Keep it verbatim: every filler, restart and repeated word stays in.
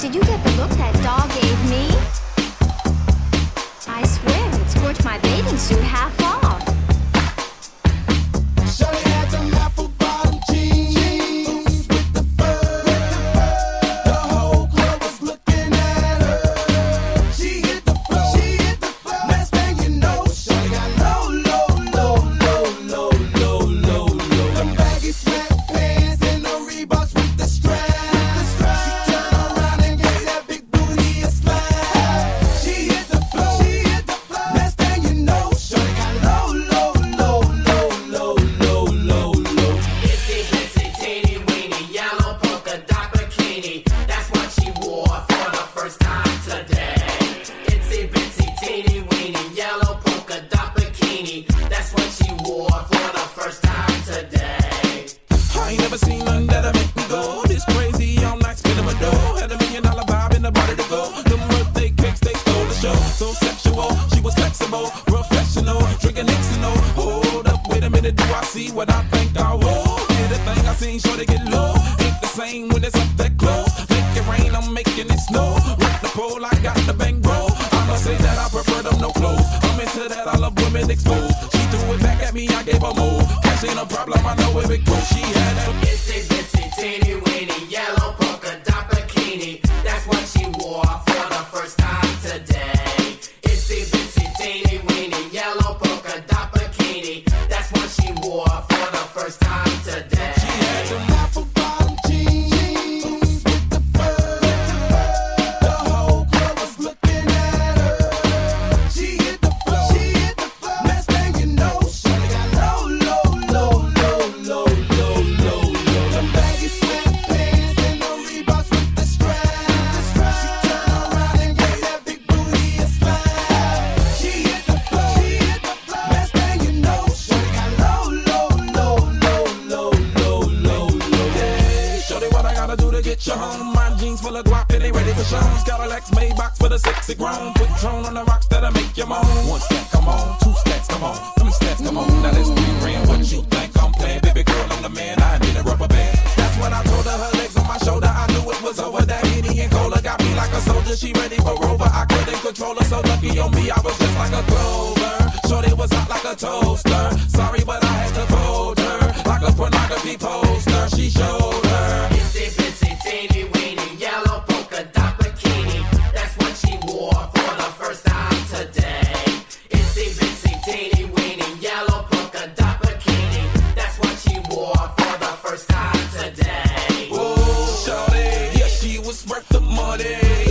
Did you get the look that dog gave me? I swear it scorched my bathing suit half off. Shorty had them apple bottom jeans with the fur. The whole club was looking at her. She hit the floor. She hit the floor. Next thing you know, shorty got low, low, low, low, low, low, low, low. Them baggy sweatpants and the Reeboks with the strap. She turned around and gave that big booty a slap. She hit the floor. She hit the floor. Next thing you know, shorty got low, low, low, low, low, low, low, low. Itsy bitsy teeny weeny yellow polka dot bikini. That's what she wore for the first time today. Itsy bitsy teeny weeny yellow polka dot bikini. That's what she wore for the first time today. I ain't never seen nothing that'll make me go this crazy all night spinning my dough. Had a million dollar vibe in the body to go. Them birthday cakes, they stole the show. So sexual, she was flexible, professional, drinking Nixon. Hold up, wait a minute, do I see what I think I will? Yeah, the thing I seen, sure to get low. Ain't the same when it's up that close. Make it rain, I'm making it snow. Rock the pole, I got the bang bro. I must say that I prefer them no clothes. I'm into that, I love women exposed. She threw it back at me, I gave her more. Cash ain't a problem, I know where it goes. She had that. Itsy bitsy teeny weeny yellow polka dot bikini. That's what she wore for the first time today. Itsy bitsy teeny weeny yellow polka dot bikini. That's what she wore for the first time today. She had them Apple bottom jeans with the fur. The whole club was looking at her. She hit the floor. She hit the floor. Next thing you know, shorty got low, low, low, low, low, low, low, low. Them baggy sweatpants and the Reeboks with the strap. She turned around and gave that big booty a slap. She hit the floor. She hit the floor. Next thing you know, shorty got low, low, low, low, low, low, low, low. Hey, shorty, what I gotta do to get you home? My jeans full of guap and they ready for shows. Cadillacs, Maybachs for the sexy grown. Put Tron on the rocks that'll make you moan. One stack, come on. Two stacks, come on. Three stacks, come on. Now that's three grand. What you think I'm playing? Baby girl, I'm the man. I need a rubber band. That's when I told her her legs on my shoulder. I knew it was over. That Henny and Cola got me like a soldier. She ready for Rover. I couldn't control her. So lucky on me, I was just like a clover. Shorty was hot like a toaster. Sorry, but I had to fold her. Like a pornography poster. She showed her. Itsy bitsy teeny weeny yellow polka dot bikini. That's what she wore for the first time today. Itsy bitsy teeny weeny yellow polka dot bikini. That's what she wore for the first time today. Oh, shorty, yeah, she was worth the money.